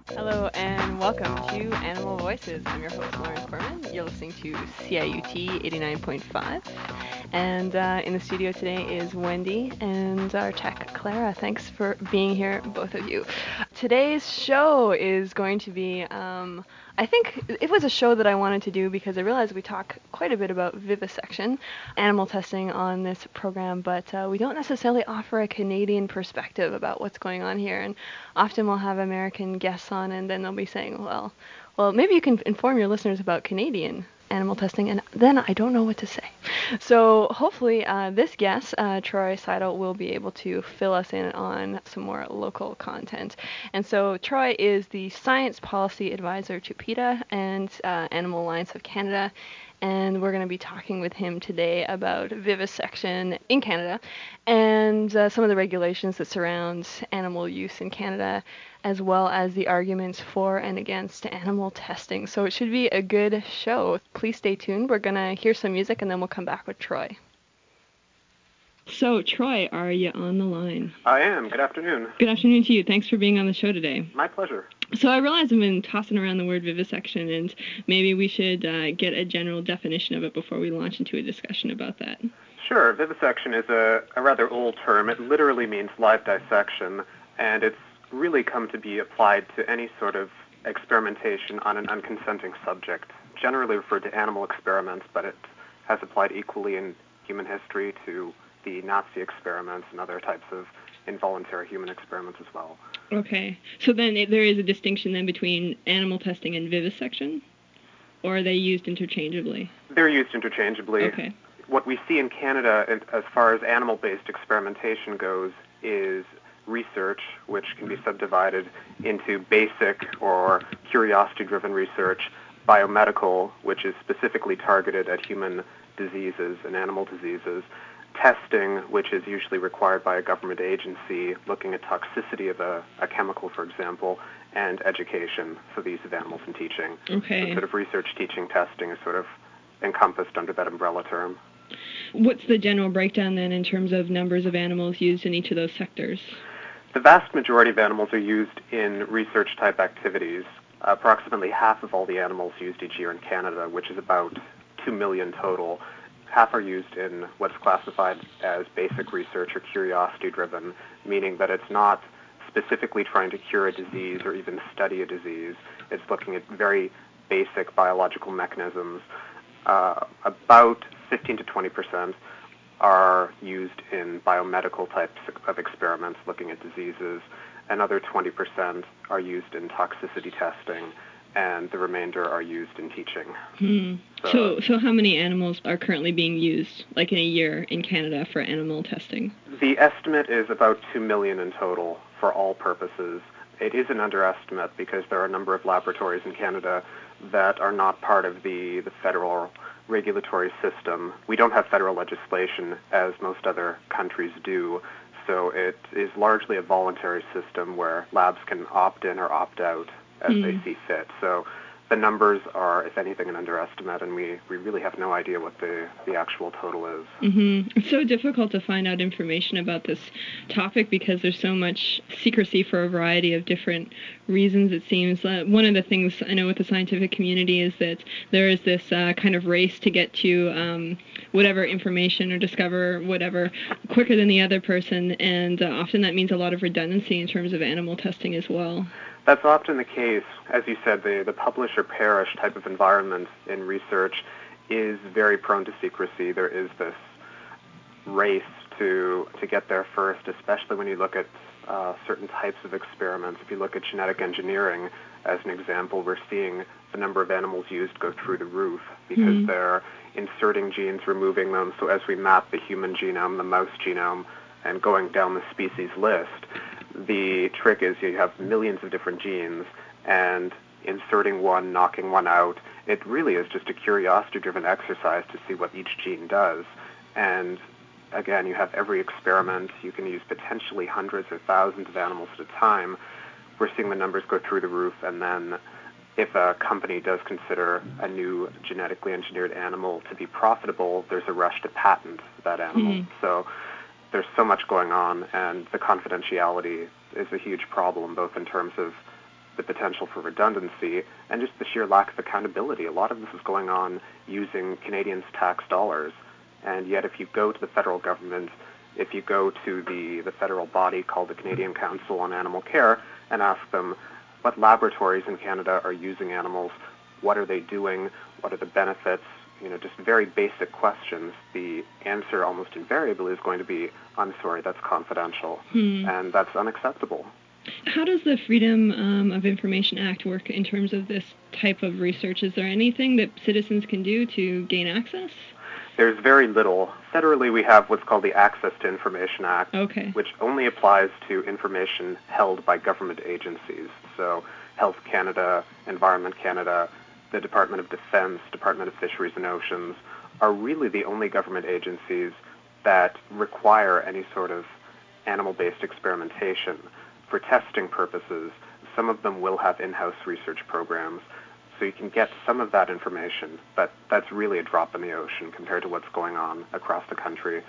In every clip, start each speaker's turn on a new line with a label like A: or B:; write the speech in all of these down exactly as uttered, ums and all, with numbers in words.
A: Hello and welcome to Animal Voices. I'm your host, Lauren Corman. You're listening to C I U T eighty-nine point five. And uh, in the studio today is Wendy and our tech, Clara. Thanks for being here, both of you. Today's show is going to be, um, I think it was a show that I wanted to do because I realized we talk quite a bit about vivisection, animal testing on this program, but uh, we don't necessarily offer a Canadian perspective about what's going on here. And often we'll have American guests on and then they'll be saying, well, well, maybe you can inform your listeners about Canadian animal testing, and then I don't know what to say. So hopefully uh, this guest, uh, Troy Seidel, will be able to fill us in on some more local content. And so Troy is the Science Policy Advisor to PETA and uh, Animal Alliance of Canada, and we're going to be talking with him today about vivisection in Canada and uh, some of the regulations that surround animal use in Canada, as well as the arguments for and against animal testing. So it should be a good show. Please stay tuned. We're going to hear some music and then we'll come back with Troy. So, Troy, are you on the line?
B: I am. Good afternoon.
A: Good afternoon to you. Thanks for being on the show today.
B: My pleasure.
A: So I realize I've been tossing around the word vivisection, and maybe we should uh, get a general definition of it before we launch into a discussion about that.
B: Sure. Vivisection is a, a rather old term. It literally means live dissection, and it's really come to be applied to any sort of experimentation on an unconsenting subject, generally referred to animal experiments, but it has applied equally in human history to the Nazi experiments and other types of involuntary human experiments as well.
A: Okay. So then it, there is a distinction then between animal testing and vivisection? Or are they used interchangeably?
B: They're used interchangeably.
A: Okay.
B: What we see in Canada as far as animal-based experimentation goes is research, which can be subdivided into basic or curiosity-driven research, biomedical, which is specifically targeted at human diseases and animal diseases, testing, which is usually required by a government agency looking at toxicity of a, a chemical, for example, and education, so the use of animals in teaching.
A: Okay.
B: So sort of research, teaching, testing is sort of encompassed under that umbrella term.
A: What's the general breakdown then in terms of numbers of animals used in each of those sectors?
B: The vast majority of animals are used in research-type activities. Approximately half of all the animals used each year in Canada, which is about two million total, half are used in what's classified as basic research or curiosity-driven, meaning that it's not specifically trying to cure a disease or even study a disease. It's looking at very basic biological mechanisms. Uh, about fifteen to twenty percent are used in biomedical types of experiments looking at diseases. Another twenty percent are used in toxicity testing, and the remainder are used in teaching.
A: Hmm. So, so, so how many animals are currently being used, like in a year in Canada, for animal testing?
B: The estimate is about two million in total for all purposes. It is an underestimate because there are a number of laboratories in Canada that are not part of the, the federal regulatory system. We don't have federal legislation, as most other countries do, so it is largely a voluntary system where labs can opt in or opt out as mm. they see fit. So the numbers are, if anything, an underestimate, and we, we really have no idea what the, the actual total is.
A: Mm-hmm. It's so difficult to find out information about this topic because there's so much secrecy for a variety of different reasons, it seems. Uh, one of the things I know with the scientific community is that there is this uh, kind of race to get to um, whatever information or discover whatever quicker than the other person, and uh, often that means a lot of redundancy in terms of animal testing as well.
B: That's often the case. As you said, the, the publish or perish type of environment in research is very prone to secrecy. There is this race to to get there first, especially when you look at uh, certain types of experiments. If you look at genetic engineering, as an example, we're seeing the number of animals used go through the roof because mm-hmm. they're inserting genes, removing them. So as we map the human genome, the mouse genome, and going down the species list, the trick is you have millions of different genes, and inserting one, knocking one out, it really is just a curiosity-driven exercise to see what each gene does. And again, you have every experiment. You can use potentially hundreds or thousands of animals at a time. We're seeing the numbers go through the roof, and then if a company does consider a new genetically engineered animal to be profitable, there's a rush to patent that animal. Mm-hmm. So there's so much going on, and the confidentiality is a huge problem, both in terms of the potential for redundancy, and just the sheer lack of accountability. A lot of this is going on using Canadians' tax dollars, and yet if you go to the federal government, if you go to the, the federal body called the Canadian Council on Animal Care and ask them what laboratories in Canada are using animals, what are they doing, what are the benefits, you know, just very basic questions, the answer almost invariably is going to be, I'm sorry, that's confidential,
C: hmm.
B: and that's unacceptable.
C: How does the Freedom um, of Information Act work in terms of this type of research? Is there anything that citizens can do to gain access?
B: There's very little. Federally, we have what's called the Access to Information Act,
C: okay.
B: which only applies to information held by government agencies. So Health Canada, Environment Canada, the Department of Defense, Department of Fisheries and Oceans are really the only government agencies that require any sort of animal-based experimentation. For testing purposes, some of them will have in-house research programs, so you can get some of that information, but that's really a drop in the ocean compared to what's going on across the country.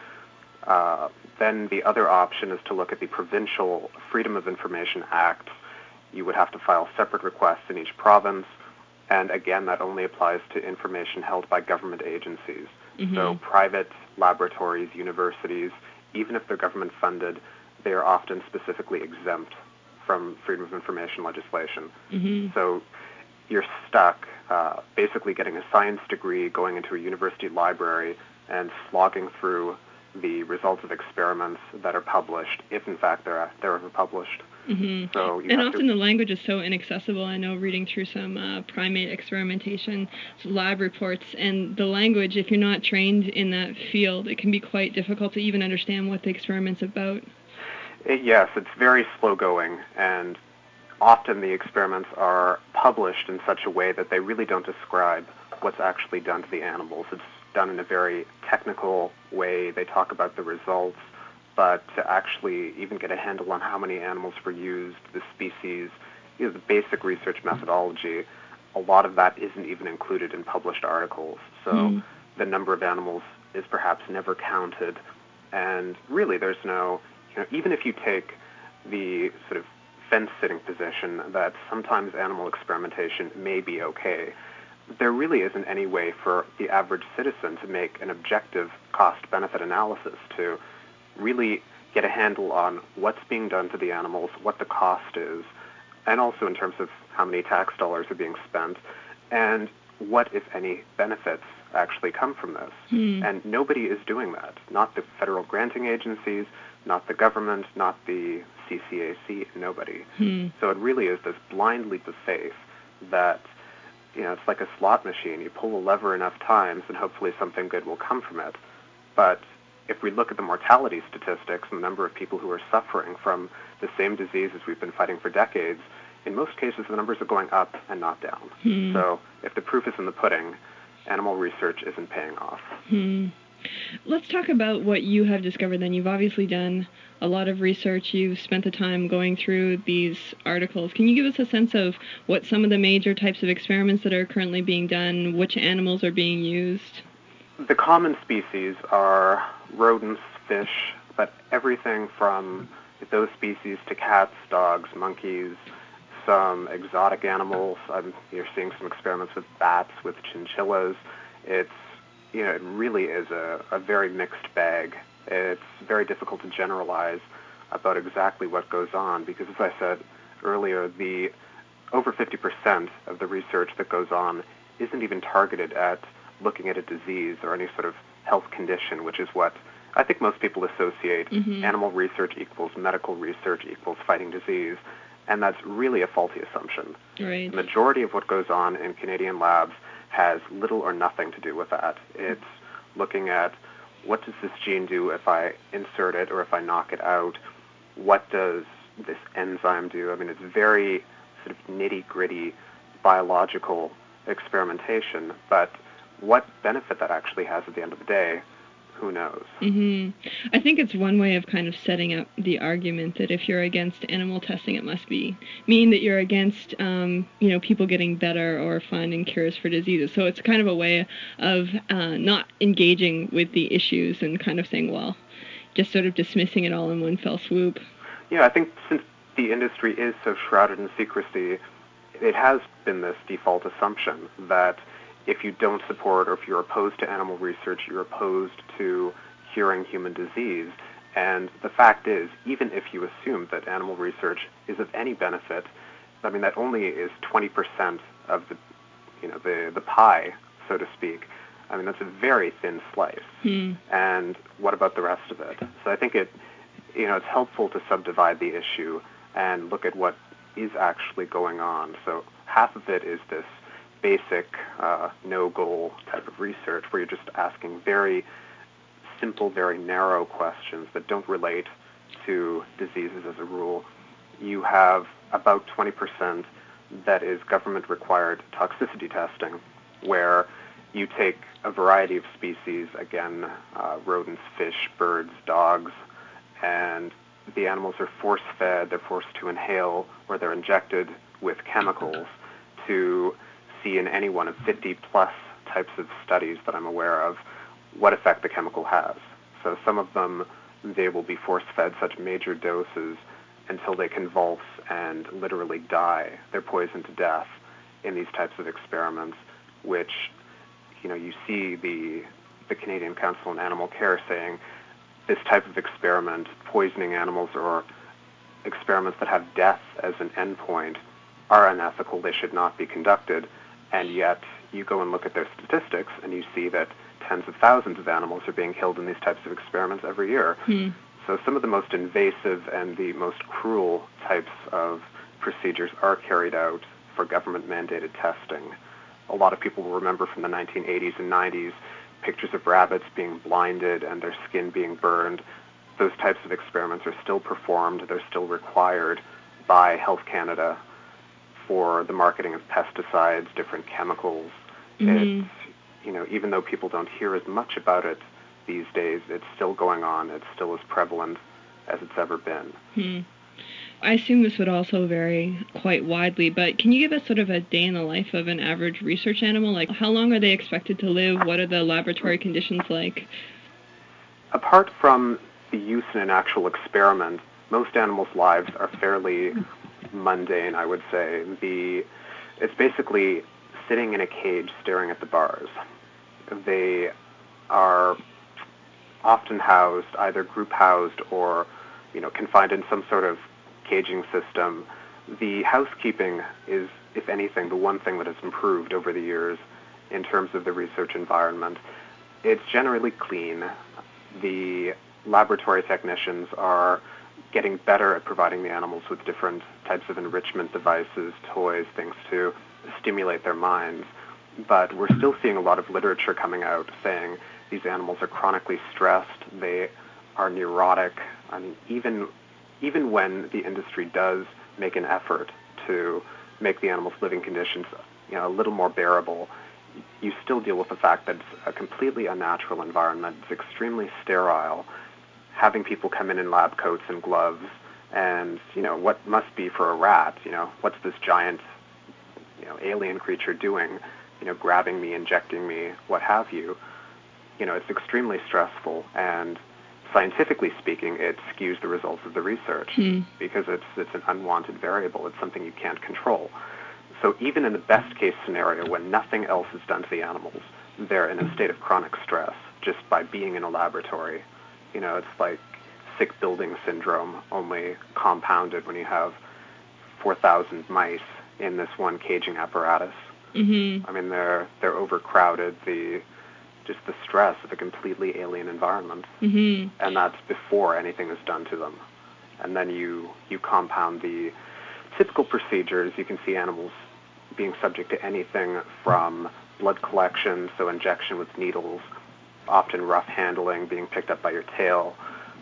B: Uh, then the other option is to look at the Provincial Freedom of Information Act. You would have to file separate requests in each province, and again, that only applies to information held by government agencies.
C: Mm-hmm.
B: So private laboratories, universities, even if they're government funded, they are often specifically exempt from freedom of information legislation.
C: Mm-hmm.
B: So you're stuck uh, basically getting a science degree, going into a university library, and slogging through the results of experiments that are published, if in fact they're, they're ever published.
C: Mm-hmm.
B: So you
C: and
B: have
C: often
B: to,
C: the language is so inaccessible. I know reading through some uh, primate experimentation lab reports, and the language, if you're not trained in that field, it can be quite difficult to even understand what the experiment's about.
B: It, yes, it's very slow going, and often the experiments are published in such a way that they really don't describe what's actually done to the animals. It's done in a very technical way. They talk about the results, but to actually even get a handle on how many animals were used, the species, you know, the basic research methodology, a lot of that isn't even included in published articles. So
C: mm.
B: the number of animals is perhaps never counted, and really there's no, you know, even if you take the sort of fence-sitting position that sometimes animal experimentation may be okay, there really isn't any way for the average citizen to make an objective cost-benefit analysis to really get a handle on what's being done to the animals, what the cost is, and also in terms of how many tax dollars are being spent, and what, if any, benefits actually come from this.
C: Hmm.
B: And nobody is doing that. Not the federal granting agencies, not the government, not the C C A C, nobody.
C: Hmm.
B: So it really is this blind leap of faith that, you know, it's like a slot machine. You pull a lever enough times and hopefully something good will come from it. But if we look at the mortality statistics and the number of people who are suffering from the same diseases we've been fighting for decades, in most cases the numbers are going up and not down.
C: Hmm.
B: So if the proof is in the pudding, animal research isn't paying off.
C: Hmm. Let's talk about what you have discovered then. You've obviously done a lot of research. You've spent the time going through these articles. Can you give us a sense of what some of the major types of experiments that are currently being done, which animals are being used?
B: The common species are rodents, fish, but everything from those species to cats, dogs, monkeys, some exotic animals. Um, you're seeing some experiments with bats, with chinchillas. It's, you know, it really is a, a very mixed bag. It's very difficult to generalize about exactly what goes on because, as I said earlier, the over fifty percent of the research that goes on isn't even targeted at looking at a disease or any sort of health condition, which is what I think most people associate
C: mm-hmm.
B: animal research equals medical research equals fighting disease, and that's really a faulty assumption.
C: Right.
B: The majority of what goes on in Canadian labs has little or nothing to do with that. It's looking at what does this gene do if I insert it or if I knock it out? What does this enzyme do? I mean, it's very sort of nitty-gritty biological experimentation, but what benefit that actually has at the end of the day, who knows?
C: Mm-hmm. I think it's one way of kind of setting up the argument that if you're against animal testing, it must be mean that you're against, um, you know, people getting better or finding cures for diseases. So it's kind of a way of uh, not engaging with the issues and kind of saying, well, just sort of dismissing it all in one fell swoop.
B: Yeah, I think since the industry is so shrouded in secrecy, it has been this default assumption that if you don't support or if you're opposed to animal research, you're opposed to curing human disease. And the fact is, even if you assume that animal research is of any benefit, I mean, that only is twenty percent of the, you know, the, the pie, so to speak. I mean, that's a very thin slice.
C: Hmm.
B: And what about the rest of it? So I think it, you know, it's helpful to subdivide the issue and look at what is actually going on. So half of it is this basic uh, no-goal type of research where you're just asking very simple, very narrow questions that don't relate to diseases as a rule. You have about twenty percent that is government-required toxicity testing, where you take a variety of species, again, uh, rodents, fish, birds, dogs, and the animals are force-fed, they're forced to inhale, or they're injected with chemicals to see in any one of fifty plus types of studies that I'm aware of what effect the chemical has. So some of them, they will be force-fed such major doses until they convulse and literally die. They're poisoned to death in these types of experiments, which, you know, you see the the Canadian Council on Animal Care saying this type of experiment, poisoning animals or experiments that have death as an endpoint, are unethical. They should not be conducted. And yet you go and look at their statistics and you see that tens of thousands of animals are being killed in these types of experiments every year.
C: Hmm.
B: So some of the most invasive and the most cruel types of procedures are carried out for government-mandated testing. A lot of people will remember from the nineteen eighties and nineties pictures of rabbits being blinded and their skin being burned. Those types of experiments are still performed. They're still required by Health Canada for the marketing of pesticides, different chemicals.
C: Mm-hmm.
B: It's, you know, even though people don't hear as much about it these days, it's still going on. It's still as prevalent as it's ever been.
C: Hmm. I assume this would also vary quite widely, but can you give us sort of a day in the life of an average research animal? Like, how long are they expected to live? What are the laboratory conditions like?
B: Apart from the use in an actual experiment, most animals' lives are fairly mundane, I would say. The It's basically sitting in a cage staring at the bars. They are often housed, either group housed or, you know, confined in some sort of caging system. The housekeeping is, if anything, the one thing that has improved over the years in terms of the research environment. It's generally clean. The laboratory technicians are getting better at providing the animals with different types of enrichment devices, toys, things to stimulate their minds. But we're still seeing a lot of literature coming out saying these animals are chronically stressed, they are neurotic. I mean, even even when the industry does make an effort to make the animals' living conditions, you know, a little more bearable, you still deal with the fact that it's a completely unnatural environment. It's extremely sterile. Having people come in in lab coats and gloves, and, you know, what must be for a rat, you know, what's this giant, you know, alien creature doing, you know, grabbing me, injecting me, what have you. You know, it's extremely stressful, and scientifically speaking, it skews the results of the research
C: Hmm.
B: because it's it's an unwanted variable. It's something you can't control. So even in the best case scenario, when nothing else is done to the animals, they're in a state of chronic stress just by being in a laboratory. You know, it's like sick building syndrome, only compounded when you have four thousand mice in this one caging apparatus.
C: Mm-hmm.
B: I mean, they're they're overcrowded. The just the stress of a completely alien environment,
C: Mm-hmm.
B: and that's before anything is done to them. And then you you compound the typical procedures. You can see animals being subject to anything from blood collection, so injection with needles, often rough handling, being picked up by your tail,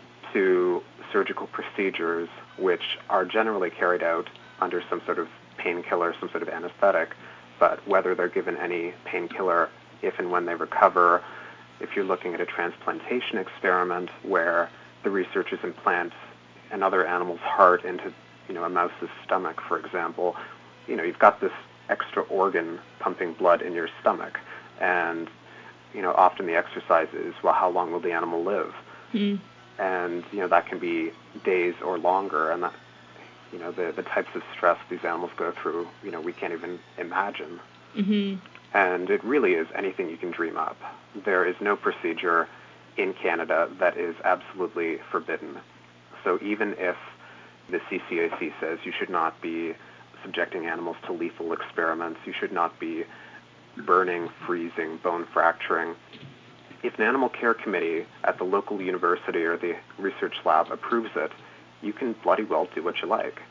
B: to surgical procedures, which are generally carried out under some sort of painkiller, some sort of anesthetic. But whether they're given any painkiller if and when they recover, if you're looking at a transplantation experiment where the researchers implant another animal's heart into, you know, a mouse's stomach, for example, you know, you've got this extra organ pumping blood in your stomach. And, you know, often the exercise is, well, how long will the animal live?
C: Mm.
B: And, you know, that can be days or longer. And that, You know, the, the types of stress these animals go through, you know, we can't even imagine.
C: Mm-hmm.
B: And it really is anything you can dream up. There is no procedure in Canada that is absolutely forbidden. So even if the C C A C says you should not be subjecting animals to lethal experiments, you should not be burning, freezing, bone fracturing, if an animal care committee at the local university or the research lab approves it, you can bloody well do what you like.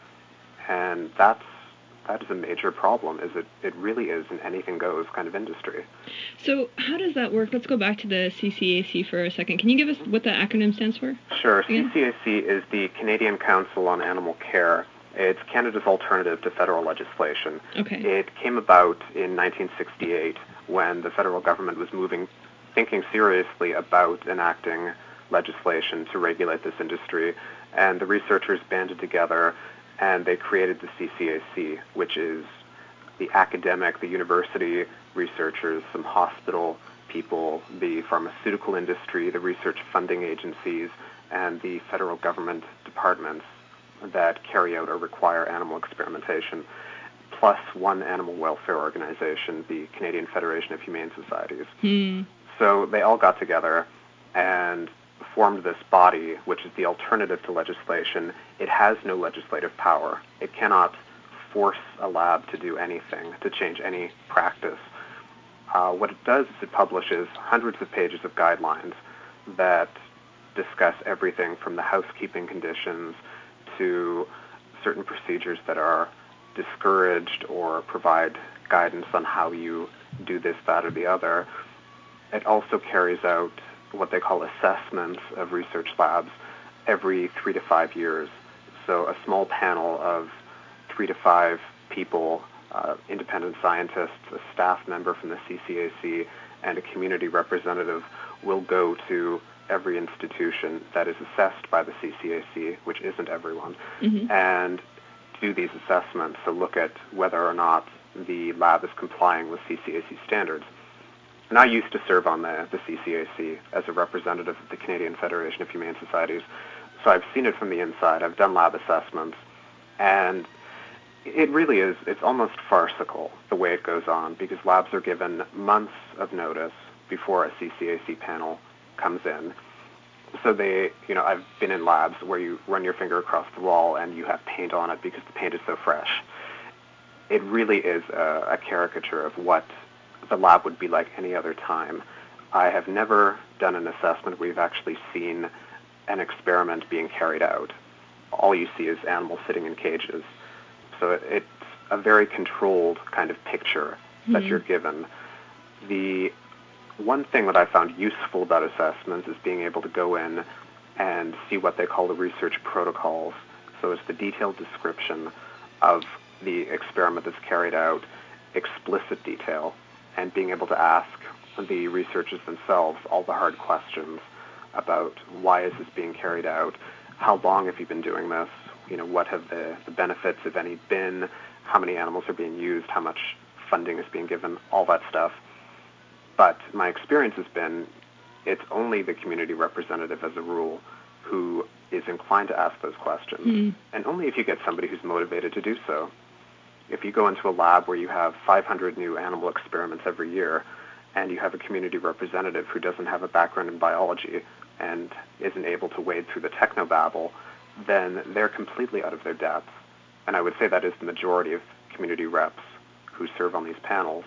B: And that's that is a major problem, is it, it really is an anything goes kind of industry.
C: So how does that work? Let's go back to the C C A C for a second. Can you give us what the acronym stands for?
B: Sure.
C: Again?
B: C C A C is the Canadian Council on Animal Care. It's Canada's alternative to federal legislation.
C: Okay.
B: It came about in nineteen sixty-eight when the federal government was moving, thinking seriously about enacting legislation to regulate this industry, and the researchers banded together and they created the C C A C, which is the academic, the university researchers, some hospital people, the pharmaceutical industry, the research funding agencies, and the federal government departments that carry out or require animal experimentation, plus one animal welfare organization, the Canadian Federation of Humane Societies.
C: Hmm.
B: So they all got together and formed this body, which is the alternative to legislation. It has no legislative power. It cannot force a lab to do anything, to change any practice. Uh, what it does is it publishes hundreds of pages of guidelines that discuss everything from the housekeeping conditions to certain procedures that are discouraged or provide guidance on how you do this, that, or the other. It also carries out what they call assessments of research labs every three to five years. So a small panel of three to five people, uh, independent scientists, a staff member from the C C A C, and a community representative will go to every institution that is assessed by the C C A C, which isn't everyone,
C: Mm-hmm.
B: and do these assessments to look at whether or not the lab is complying with C C A C standards. And I used to serve on the, the C C A C as a representative of the Canadian Federation of Humane Societies, so I've seen it from the inside. I've done lab assessments, and it really is, it's almost farcical the way it goes on, because labs are given months of notice before a C C A C panel comes in. So they, you know, I've been in labs where you run your finger across the wall and you have paint on it because the paint is so fresh. It really is a, a caricature of what the lab would be like any other time. I have never done an assessment where you've actually seen an experiment being carried out. All you see is animals sitting in cages. So it, it's a very controlled kind of picture mm-hmm. that you're given. The one thing that I found useful about assessments is being able to go in and see what they call the research protocols. So it's the detailed description of the experiment that's carried out, explicit detail, and being able to ask the researchers themselves all the hard questions about why is this being carried out, how long have you been doing this, you know, what have the, the benefits, if any, been, how many animals are being used, how much funding is being given, all that stuff. But my experience has been it's only the community representative, as a rule, who is inclined to ask those questions, mm. and only if you get somebody who's motivated to do so. If you go into a lab where you have five hundred new animal experiments every year, and you have a community representative who doesn't have a background in biology and isn't able to wade through the technobabble, then they're completely out of their depth. And I would say that is the majority of community reps who serve on these panels.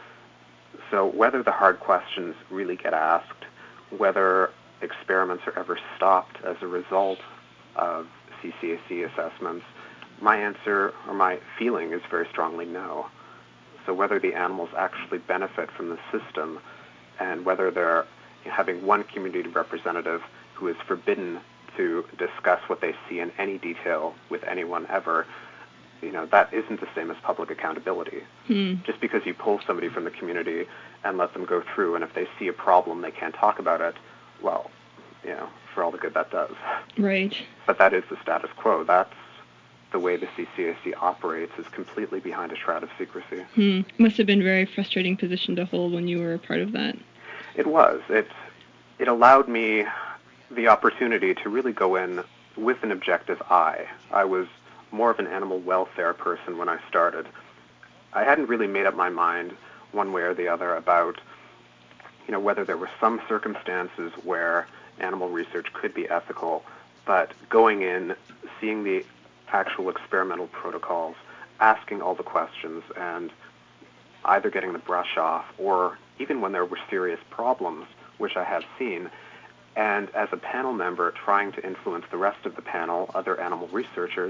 B: So whether the hard questions really get asked, whether experiments are ever stopped as a result of C C A C assessments, my answer or my feeling is very strongly no. So whether the animals actually benefit from the system, and whether they're having one community representative who is forbidden to discuss what they see in any detail with anyone ever, you know, that isn't the same as public accountability.
C: Hmm.
B: Just because you pull somebody from the community and let them go through, and if they see a problem, they can't talk about it, well, you know, for all the good that does.
C: Right.
B: But that is the status quo. That's the way the C C A C operates, is completely behind a shroud of secrecy.
C: Hmm. Must have been a very frustrating position to hold when you were a part of that.
B: It was. It, it allowed me the opportunity to really go in with an objective eye. I was more of an animal welfare person when I started. I hadn't really made up my mind one way or the other about, you know, whether there were some circumstances where animal research could be ethical, but going in, seeing the actual experimental protocols, asking all the questions, and either getting the brush off, or even when there were serious problems, which I have seen, and as a panel member trying to influence the rest of the panel, other animal researchers,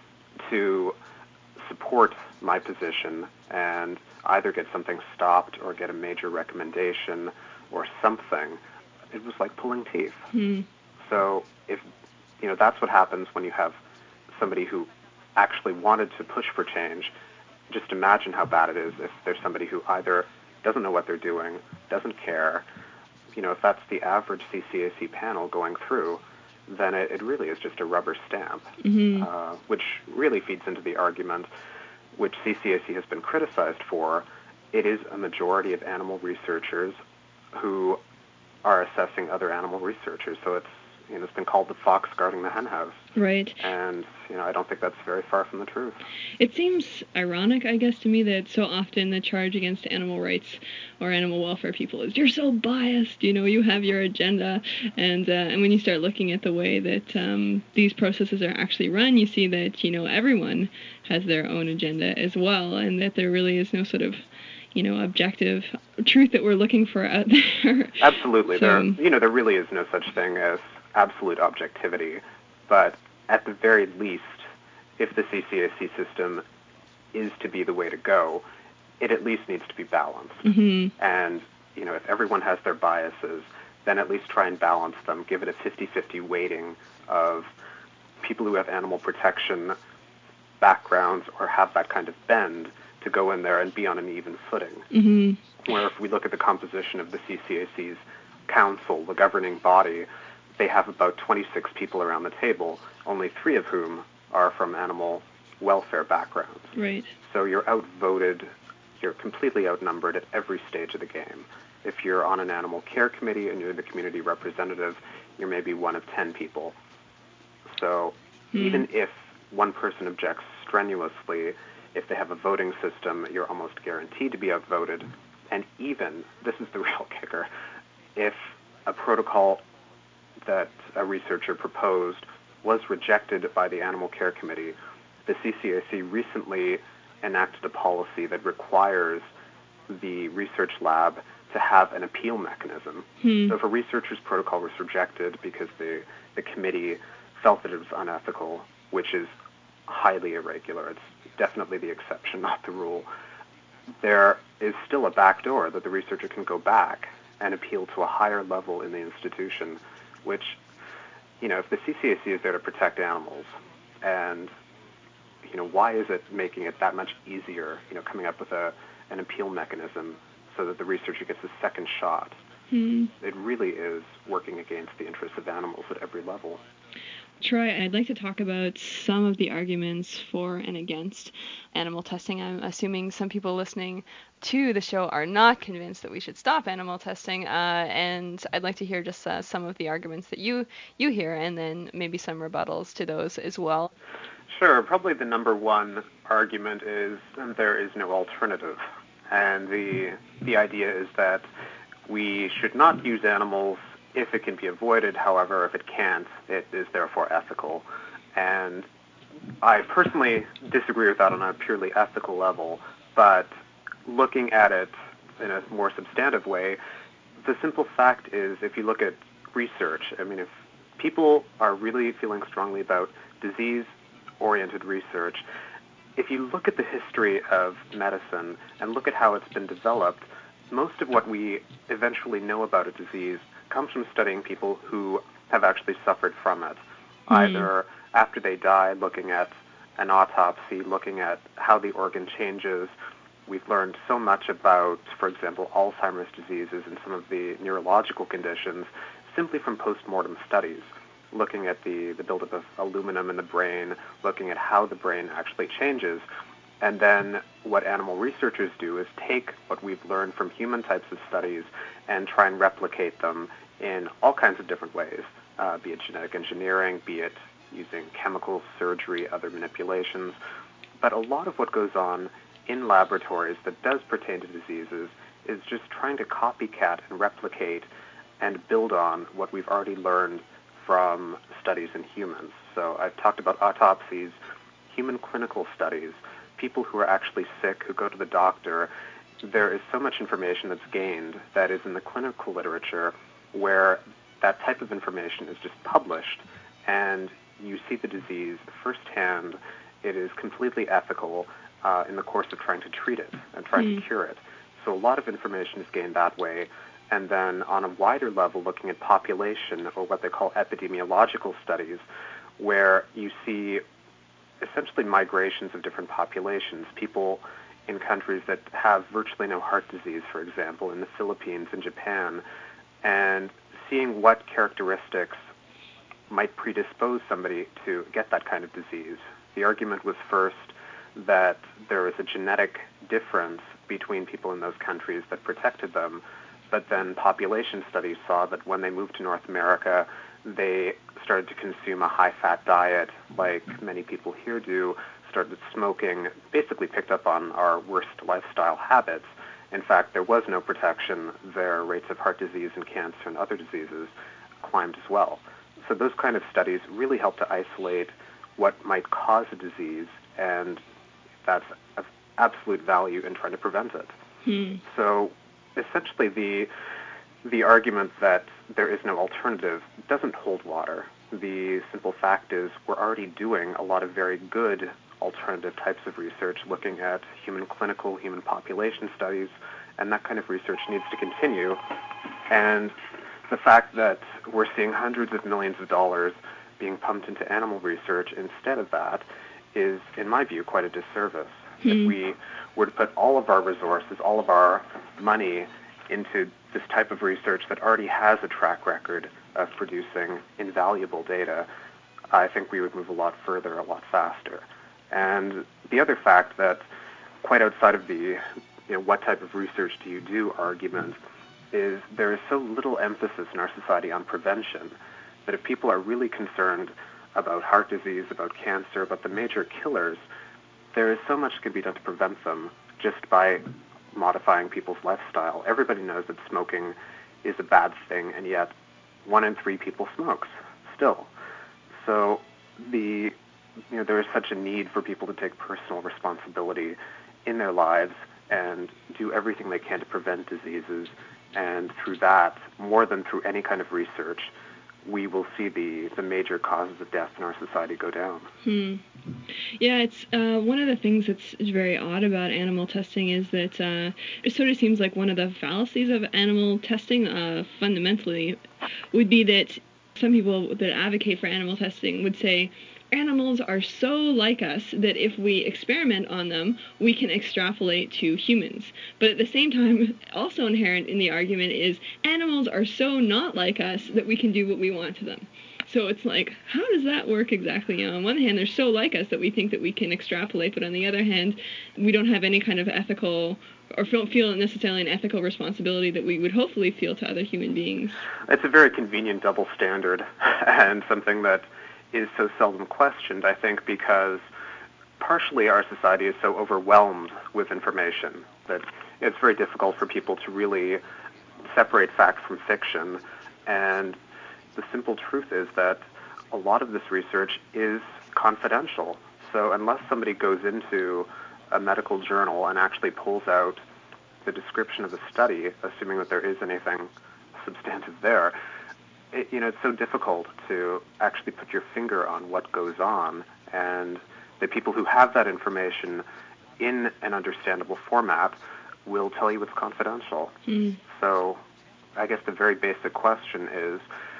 B: to support my position and either get something stopped or get a major recommendation or something, it was like pulling teeth.
C: Hmm.
B: So if, you know, that's what happens when you have somebody who actually wanted to push for change. Just imagine how bad it is if there's somebody who either doesn't know what they're doing, doesn't care. You know, if that's the average C C A C panel going through, then it, it really is just a rubber stamp,
C: Mm-hmm.
B: uh, which really feeds into the argument, which C C A C has been criticized for. It is a majority of animal researchers who are assessing other animal researchers. So it's, you know, it's been called the fox guarding the henhouse.
C: Right.
B: And, you know, I don't think that's very far from the truth.
C: It seems ironic, I guess, to me that so often the charge against animal rights or animal welfare people is, you're so biased, you know, you have your agenda. And uh, and when you start looking at the way that um, these processes are actually run, you see that, you know, everyone has their own agenda as well, and that there really is no sort of, you know, objective truth that we're looking for out there.
B: Absolutely.
C: So,
B: there, you know, there really is no such thing as absolute objectivity. But at the very least, if the C C A C system is to be the way to go, it at least needs to be balanced.
C: Mm-hmm.
B: And, you know, if everyone has their biases, then at least try and balance them. Give it a fifty-fifty weighting of people who have animal protection backgrounds or have that kind of bend to go in there and be on an even footing.
C: Mm-hmm.
B: Where if we look at the composition of the C C A C's council, the governing body, they have about twenty-six people around the table, only three of whom are from animal welfare backgrounds.
C: Right.
B: So you're outvoted, you're completely outnumbered at every stage of the game. If you're on an animal care committee and you're the community representative, you're maybe one of ten people. So
C: Hmm.
B: even if one person objects strenuously, if they have a voting system, you're almost guaranteed to be outvoted. And even, this is the real kicker, if a protocol that a researcher proposed was rejected by the Animal Care Committee, the C C A C recently enacted a policy that requires the research lab to have an appeal mechanism.
C: Hmm.
B: So if a researcher's protocol was rejected because the, the committee felt that it was unethical, which is highly irregular, it's definitely the exception, not the rule, there is still a backdoor that the researcher can go back and appeal to a higher level in the institution, which, you know, if the C C A C is there to protect animals, and, you know, why is it making it that much easier, you know, coming up with a an appeal mechanism so that the researcher gets a second shot?
C: Hmm.
B: It really is working against the interests of animals at every level.
C: Troy, I'd like to talk about some of the arguments for and against animal testing. I'm assuming some people listening to the show are not convinced that we should stop animal testing, uh, and I'd like to hear just uh, some of the arguments that you, you hear, and then maybe some rebuttals to those as well.
B: Sure. Probably the number one argument is there is no alternative. And the the idea is that we should not use animals if it can be avoided. However, if it can't, it is therefore ethical. And I personally disagree with that on a purely ethical level, but looking at it in a more substantive way, the simple fact is if you look at research, I mean, if people are really feeling strongly about disease-oriented research, if you look at the history of medicine and look at how it's been developed, most of what we eventually know about a disease comes from studying people who have actually suffered from it,
C: Mm.
B: either after they die, looking at an autopsy, looking at how the organ changes. We've learned so much about, for example, Alzheimer's diseases and some of the neurological conditions simply from post-mortem studies, looking at the, the buildup of aluminum in the brain, looking at how the brain actually changes. And then what animal researchers do is take what we've learned from human types of studies and try and replicate them in all kinds of different ways, uh, be it genetic engineering, be it using chemical surgery, other manipulations. But a lot of what goes on in laboratories that does pertain to diseases is just trying to copycat and replicate and build on what we've already learned from studies in humans. So I've talked about autopsies, human clinical studies, people who are actually sick, who go to the doctor. There is so much information that's gained that is in the clinical literature where that type of information is just published, and you see the disease firsthand. It is completely ethical uh, in the course of trying to treat it and trying mm. to cure it. So a lot of information is gained that way. And then on a wider level, looking at population, or what they call epidemiological studies, where you see essentially migrations of different populations, people in countries that have virtually no heart disease, for example, in the Philippines and Japan, and seeing what characteristics might predispose somebody to get that kind of disease. The argument was first that there is a genetic difference between people in those countries that protected them, but then population studies saw that when they moved to North America, they started to consume a high-fat diet like many people here do, started smoking, basically picked up on our worst lifestyle habits. In fact, there was no protection. Their rates of heart disease and cancer and other diseases climbed as well. So those kind of studies really help to isolate what might cause a disease, and that's of absolute value in trying to prevent it.
C: Hmm.
B: So essentially the the argument that there is no alternative doesn't hold water. The simple fact is we're already doing a lot of very good alternative types of research looking at human clinical, human population studies, and that kind of research needs to continue. And the fact that we're seeing hundreds of millions of dollars being pumped into animal research instead of that is, in my view, quite a disservice.
C: Hmm.
B: If we were to put all of our resources, all of our money into this type of research that already has a track record of producing invaluable data, I think we would move a lot further, a lot faster. And the other fact that, quite outside of the, you know, what type of research do you do argument, is there is so little emphasis in our society on prevention that if people are really concerned about heart disease, about cancer, about the major killers, there is so much that can be done to prevent them just by modifying people's lifestyle. Everybody knows that smoking is a bad thing, and yet one in three people smokes still. So the you know there is such a need for people to take personal responsibility in their lives and do everything they can to prevent diseases. And through that, more than through any kind of research, we will see the, the major causes of death in our society go down.
C: Hmm. Yeah, it's uh, one of the things that's very odd about animal testing is that uh, it sort of seems like one of the fallacies of animal testing uh, fundamentally would be that some people that advocate for animal testing would say animals are so like us that if we experiment on them, we can extrapolate to humans. But at the same time, also inherent in the argument is animals are so not like us that we can do what we want to them. So it's like, how does that work exactly? You know, on one hand, they're so like us that we think that we can extrapolate, but on the other hand, we don't have any kind of ethical or don't feel necessarily an ethical responsibility that we would hopefully feel to other human beings.
B: It's a very convenient double standard and something that is so seldom questioned, I think, because partially our society is so overwhelmed with information that it's very difficult for people to really separate fact from fiction. And the simple truth is that a lot of this research is confidential. So unless somebody goes into a medical journal and actually pulls out the description of the study, assuming that there is anything substantive there, It, you know, it's so difficult to actually put your finger on what goes on, and the people who have that information in an understandable format will tell you it's confidential.
C: Mm.
B: So I guess the very basic question is,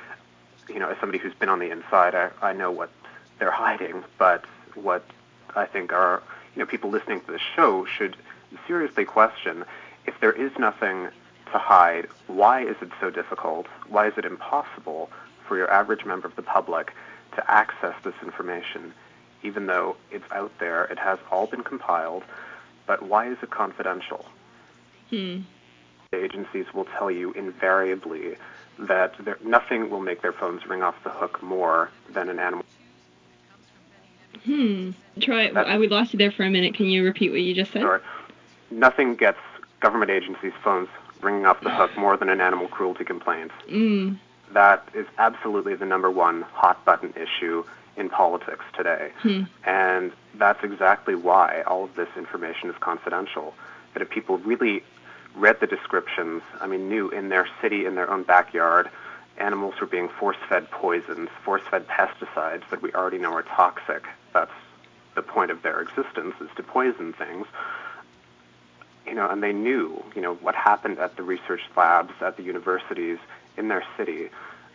B: you know, as somebody who's been on the inside, I, I know what they're hiding, but what I think are, you know, people listening to this show should seriously question, if there is nothing to hide, why is it so difficult? Why is it impossible for your average member of the public to access this information? Even though it's out there, it has all been compiled, but why is it confidential?
C: Hmm.
B: Agencies will tell you invariably that there, nothing will make their phones ring off the hook more than an animal
C: Hmm. Troy, I we lost you there for a minute. Can you repeat what you just said?
B: Sorry. Nothing gets government agencies' phones ringing off the hook more than an animal cruelty complaint.
C: Mm.
B: That is absolutely the number one hot button issue in politics today.
C: Hmm.
B: And that's exactly why all of this information is confidential. That if people really read the descriptions, I mean, knew in their city, in their own backyard, animals were being force-fed poisons, force-fed pesticides that we already know are toxic. That's the point of their existence, is to poison things. You know, and they knew, you know, what happened at the research labs, at the universities, in their city.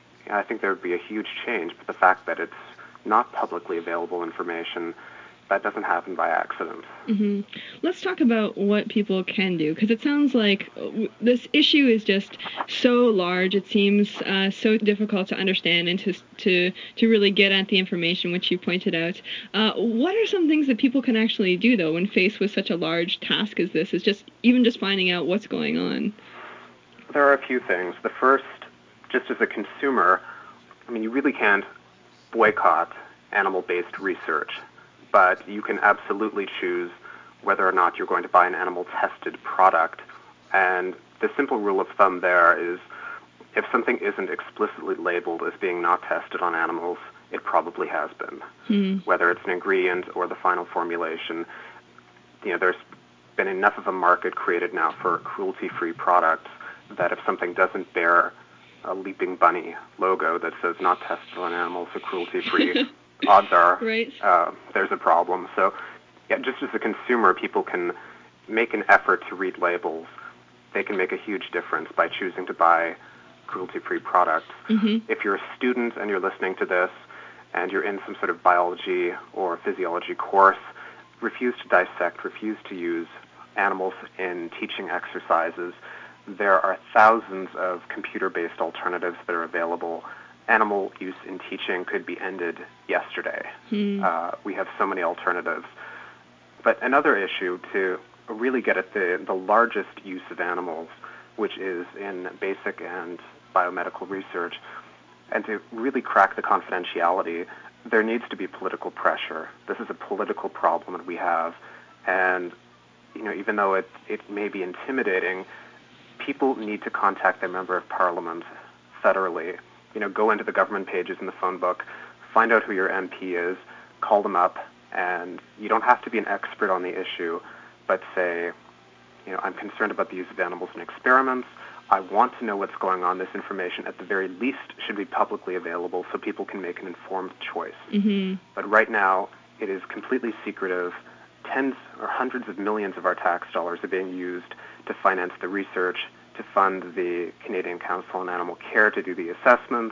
B: I think there would be a huge change, but the fact that it's not publicly available information, that doesn't happen by accident.
C: Mm-hmm. Let's talk about what people can do, because it sounds like this issue is just so large. It seems uh, so difficult to understand and to, to to really get at the information, which you pointed out. Uh, what are some things that people can actually do, though, when faced with such a large task as this? Is just even just finding out what's going on.
B: There are a few things. The first, just as a consumer, I mean, you really can't boycott animal-based research, but you can absolutely choose whether or not you're going to buy an animal-tested product. And the simple rule of thumb there is if something isn't explicitly labeled as being not tested on animals, it probably has been.
C: Mm.
B: Whether it's an ingredient or the final formulation, you know, there's been enough of a market created now for cruelty-free products that if something doesn't bear a leaping bunny logo that says not tested on animals or cruelty-free, odds are
C: right.
B: uh, there's a problem. So yeah, just as a consumer, people can make an effort to read labels. They can make a huge difference by choosing to buy cruelty-free products.
C: Mm-hmm.
B: If you're a student and you're listening to this and you're in some sort of biology or physiology course, refuse to dissect, refuse to use animals in teaching exercises. There are thousands of computer-based alternatives that are available. Animal use in teaching could be ended yesterday.
C: Hmm.
B: Uh, we have so many alternatives. But another issue to really get at the, the largest use of animals, which is in basic and biomedical research, and to really crack the confidentiality, there needs to be political pressure. This is a political problem that we have. And, you know, even though it, it may be intimidating, people need to contact their member of parliament federally. You know, go into the government pages in the phone book, find out who your M P is, call them up, and you don't have to be an expert on the issue, but say, you know, I'm concerned about the use of animals in experiments. I want to know what's going on. This information, at the very least, should be publicly available so people can make an informed choice.
C: Mm-hmm.
B: But right now, it is completely secretive. Tens or hundreds of millions of our tax dollars are being used to finance the research, to fund the Canadian Council on Animal Care to do the assessments,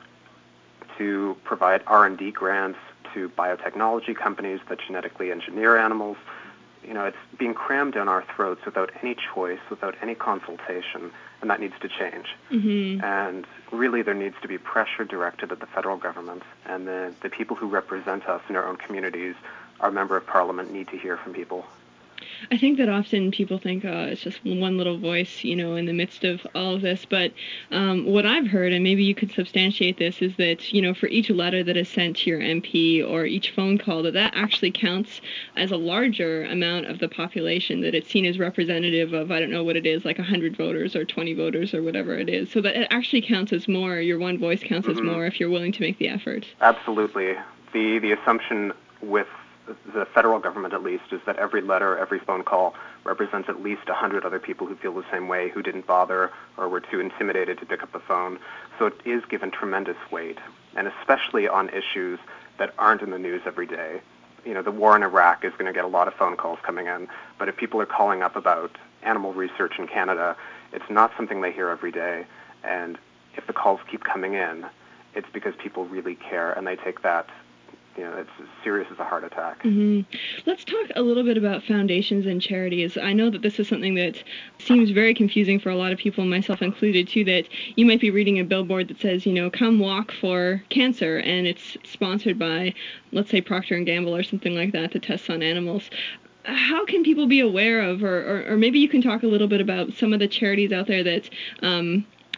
B: to provide R and D grants to biotechnology companies that genetically engineer animals. You know, it's being crammed down our throats without any choice, without any consultation, and that needs to change.
C: Mm-hmm.
B: And really there needs to be pressure directed at the federal government, and the, the people who represent us in our own communities, our member of parliament, need to hear from people.
C: I think that often people think, oh, it's just one little voice, you know, in the midst of all of this. But um, what I've heard, and maybe you could substantiate this, is that, you know, for each letter that is sent to your M P or each phone call, that that actually counts as a larger amount of the population, that it's seen as representative of, I don't know what it is, like one hundred voters or twenty voters or whatever it is. So that it actually counts as more. Your one voice counts
B: Mm-hmm.
C: as more if you're willing to make the effort.
B: Absolutely. The, the assumption with the federal government, at least, is that every letter, every phone call represents at least one hundred other people who feel the same way, who didn't bother or were too intimidated to pick up the phone. So it is given tremendous weight, and especially on issues that aren't in the news every day. You know, the war in Iraq is going to get a lot of phone calls coming in, but if people are calling up about animal research in Canada, it's not something they hear every day. And if the calls keep coming in, it's because people really care, and they take that, you know, it's as serious as a heart attack.
C: Mm-hmm. Let's talk a little bit about foundations and charities. I know that this is something that seems very confusing for a lot of people, myself included, too, that you might be reading a billboard that says, you know, come walk for cancer, and it's sponsored by, let's say, Procter and Gamble or something like that, that tests on animals. How can people be aware of, or, or, or maybe you can talk a little bit about some of the charities out there that um,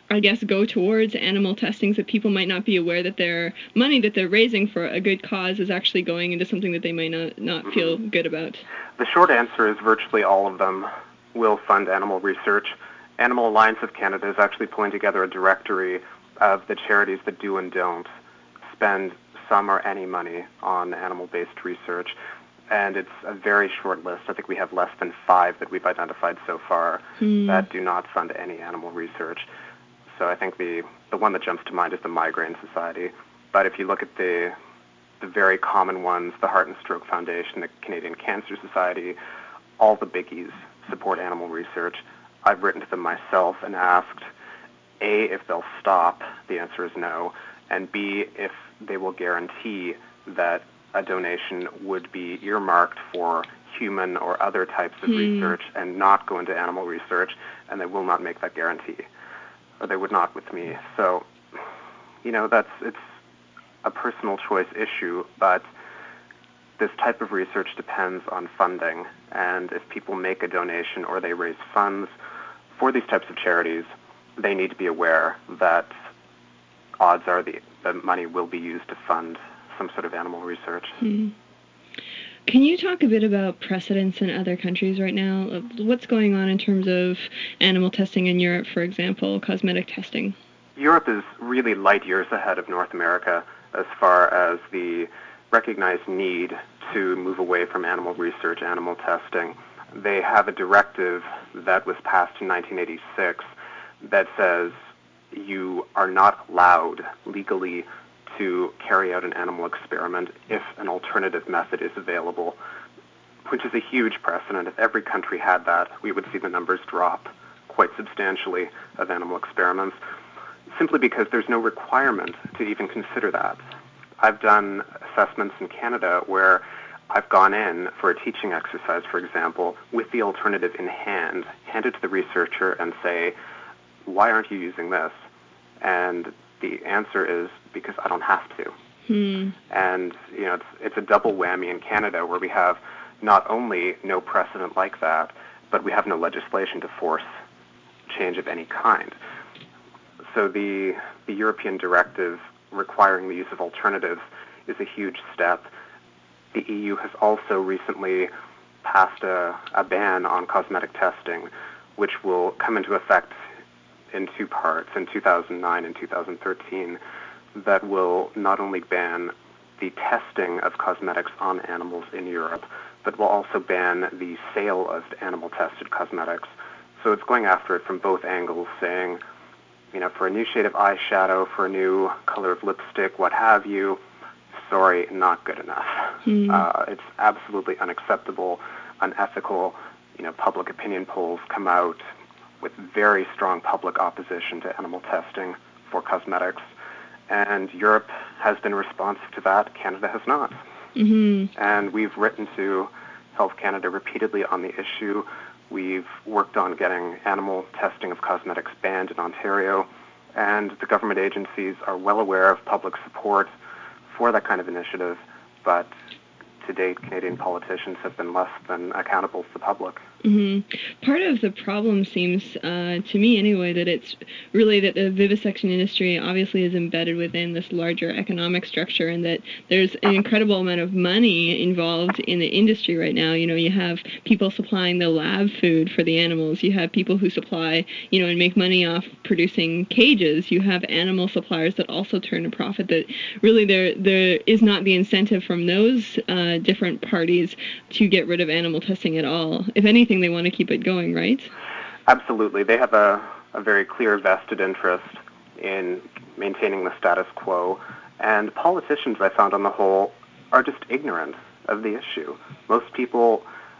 C: I guess, go towards animal testing so people might not be aware that their money that they're raising for a good cause is actually going into something that they might not, not mm-hmm. feel good about?
B: The short answer is virtually all of them will fund animal research. Animal Alliance of Canada is actually pulling together a directory of the charities that do and don't spend some or any money on animal-based research. And it's a very short list. I think we have less than five that we've identified so far hmm. that do not fund any animal research. So I think the, the one that jumps to mind is the Migraine Society. But if you look at the the very common ones, the Heart and Stroke Foundation, the Canadian Cancer Society, all the biggies support animal research. I've written to them myself and asked, A, if they'll stop. The answer is no. And B, if they will guarantee that a donation would be earmarked for human or other types of hmm. research and not go into animal research, and they will not make that guarantee, or they would not with me. So, you know, that's it's a personal choice issue, but this type of research depends on funding, and if people make a donation or they raise funds for these types of charities, they need to be aware that odds are the, the money will be used to fund some sort of animal research.
C: Hmm. Can you talk a bit about precedents in other countries right now? What's going on in terms of animal testing in Europe, for example, cosmetic testing?
B: Europe is really light years ahead of North America as far as the recognized need to move away from animal research, animal testing. They have a directive that was passed in nineteen eighty-six that says you are not allowed legally to carry out an animal experiment if an alternative method is available, which is a huge precedent. If every country had that, we would see the numbers drop quite substantially of animal experiments, simply because there's no requirement to even consider that. I've done assessments in Canada where I've gone in for a teaching exercise, for example, with the alternative in hand, hand it to the researcher and say, why aren't you using this? And the answer is because I don't have to. Hmm. And, you know, it's, it's a double whammy in Canada where we have not only no precedent like that, but we have no legislation to force change of any kind. So the, the European directive requiring the use of alternatives is a huge step. The E U has also recently passed a, a ban on cosmetic testing, which will come into effect in two parts, in two thousand nine and two thousand thirteen, that will not only ban the testing of cosmetics on animals in Europe, but will also ban the sale of animal-tested cosmetics. So it's going after it from both angles, saying, you know, for a new shade of eyeshadow, for a new color of lipstick, what have you, sorry, not good enough. Mm. Uh, it's absolutely unacceptable, unethical. You know, public opinion polls come out with very strong public opposition to animal testing for cosmetics, and Europe has been responsive to that. Canada has not. Mm-hmm. And we've written to Health Canada repeatedly on the issue. We've worked on getting animal testing of cosmetics banned in Ontario, and the government agencies are well aware of public support for that kind of initiative, but to date, Canadian politicians have been less than accountable to the public.
C: Mm-hmm. Part of the problem seems, uh, to me anyway, that it's really that the vivisection industry obviously is embedded within this larger economic structure, and that there's an incredible amount of money involved in the industry right now. You know, you have people supplying the lab food for the animals. You have people who supply, you know, and make money off producing cages. You have animal suppliers that also turn a profit. That really there there is not the incentive from those uh, different parties to get rid of animal testing at all. If anything, they want to keep it going, right?
B: Absolutely. They have a, a very clear vested interest in maintaining the status quo. And politicians, I found on the whole, are just ignorant of the issue. Most people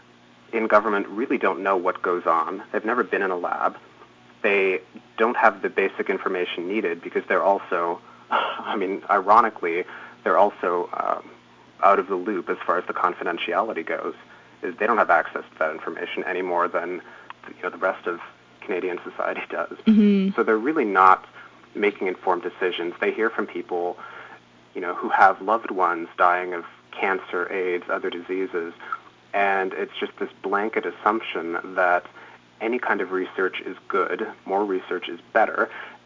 B: in government really don't know what goes on. They've never been in a lab. They don't have the basic information needed because they're also, I mean, ironically, they're also um, out of the loop as far as the confidentiality goes. Is they don't have access to that information any more than, you know, the rest of Canadian society does. Mm-hmm. So they're really not making informed decisions. They hear from people, you know, who have loved ones dying of cancer, AIDS, other diseases, and it's just this blanket assumption that any kind of research is good, more research is better,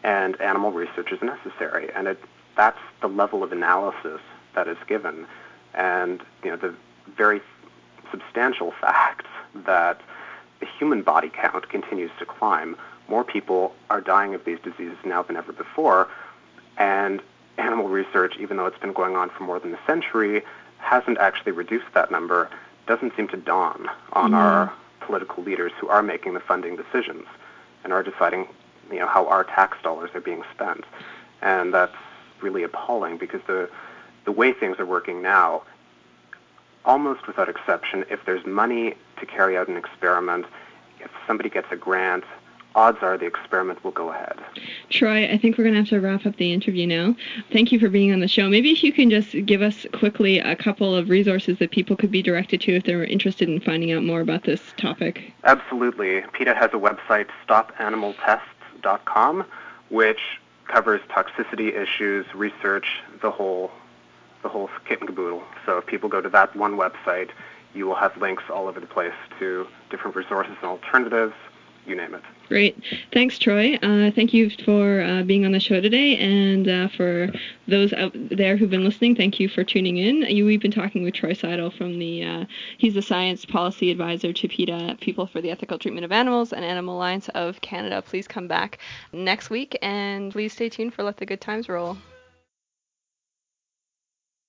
B: and animal research is necessary. And it, that's the level of analysis that is given. And you know, the very substantial fact that the human body count continues to climb. More people are dying of these diseases now than ever before, and animal research, even though it's been going on for more than a century, hasn't actually reduced that number, doesn't seem to dawn on mm. our political leaders who are making the funding decisions and are deciding, you know, how our tax dollars are being spent. And that's really appalling, because the the way things are working now, almost without exception, if there's money to carry out an experiment, if somebody gets a grant, odds are the experiment will go ahead.
C: Troy, I think we're going to have to wrap up the interview now. Thank you for being on the show. Maybe if you can just give us quickly a couple of resources that people could be directed to if they're interested in finding out more about this topic.
B: Absolutely. PETA has a website, stop animal tests dot com, which covers toxicity issues, research, the whole the whole kit and caboodle. So if people go to that one website, you will have links all over the place to different resources and alternatives, you name it.
C: Great. Thanks, Troy. Uh, thank you for uh, being on the show today. And uh, for those out there who've been listening, thank you for tuning in. You, we've been talking with Troy Seidel from the, uh, he's the Science Policy Advisor to PETA, People for the Ethical Treatment of Animals, and Animal Alliance of Canada. Please come back next week, and please stay tuned for Let the Good Times Roll.